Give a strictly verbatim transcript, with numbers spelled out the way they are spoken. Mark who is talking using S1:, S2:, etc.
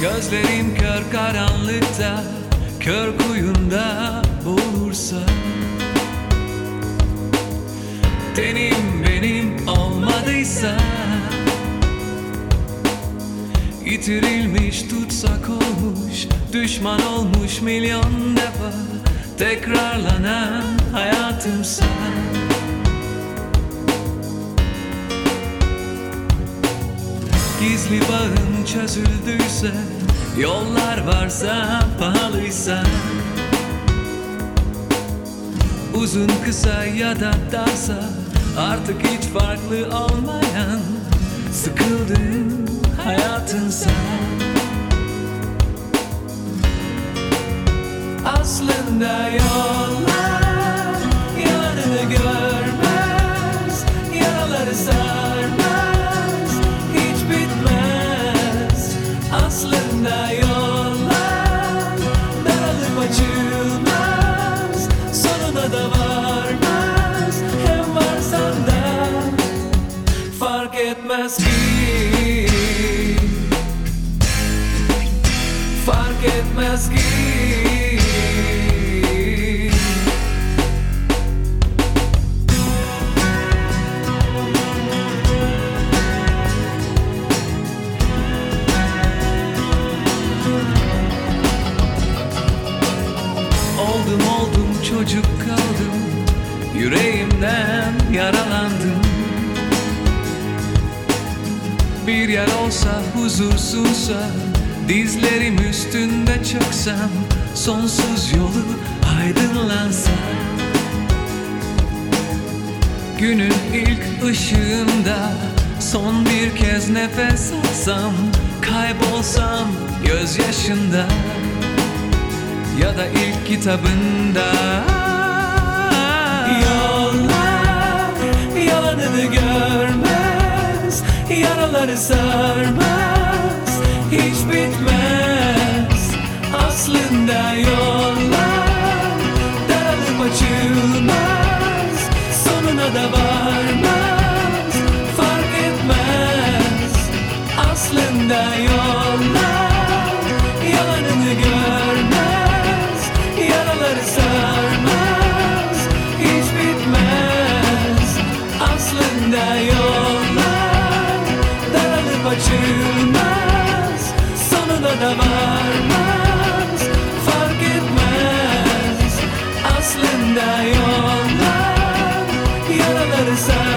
S1: Gözlerim kör karanlıkta, kör kuyunda boğulursa, tenim benim olmadıysa, yitirilmiş tutsak olmuş, düşman olmuş milyon defa, tekrarlanan hayatımsa, gizli bağım çözüldüyse, yollar varsa pahalıysa, uzun kısa ya da darsa, artık hiç farklı olmayan, sıkıldığın hayatınsa, aslında yollar yanını görmez, yaraları sarmaz, hiç bitmez. Aslında yollar daralıp açılmaz, sonuna da varmaz. Hem varsan da fark etmez ki, fark etmez ki. Oldum oldum çocuk kaldım, yüreğimden yaralandım. Bir yer olsa huzursuzsa, dizlerim üstünde çöksem, sonsuz yolu aydınlansa, günün ilk ışığında son bir kez nefes alsam, kaybolsam gözyaşında ya da ilk kitabında. Yollar yalanını görmez, yaraları sarmaz, hiç bitmez. Aslında yollar daralıp açılmaz, sonuna da varmaz, fark etmez. Aslında yollar yalanını görmez, yaraları sarmaz, hiç bitmez. Aslında yollar daralıp açılmaz, sonuna da varmaz, fark etmez. Aslında yollar yaraları sarmaz.